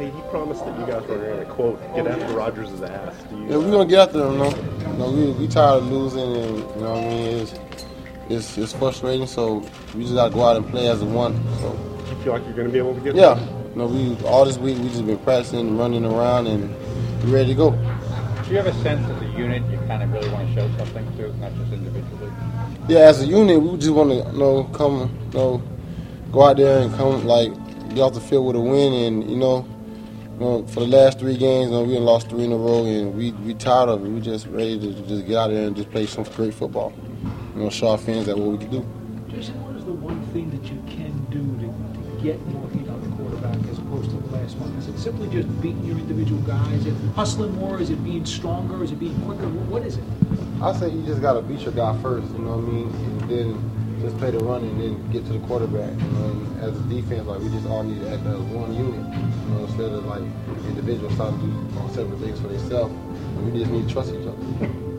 Hey, he promised that you guys were going to, quote, get after Rodgers' ass. Yeah, we're going to get after him, we tired of losing, and, you know what I mean, it's frustrating, so we just got to go out and play as a one. So. Do you feel like you're going to be able to get Yeah. All this week we just been practicing, running around, and we're ready to go. Do you have a sense as a unit you kind of really want to show something to, not just individually? Yeah, as a unit, we just want to come, go out there and come get off the field with a win, and for the last 3 games, we lost 3 in a row, and we tired of it. We just ready to just get out there and just play some great football. Show our fans that what we can do. Jason, what is the one thing that you can do to get more heat on the quarterback as opposed to the last one? Is it simply just beating your individual guys? Is it hustling more? Is it being stronger? Is it being quicker? What is it? I say you just got to beat your guy first, you know what I mean? And then just play the run and then get to the quarterback. And as a defense, we just all need to act as one unit, instead of individuals trying to do separate things for themselves. We just need to trust each other.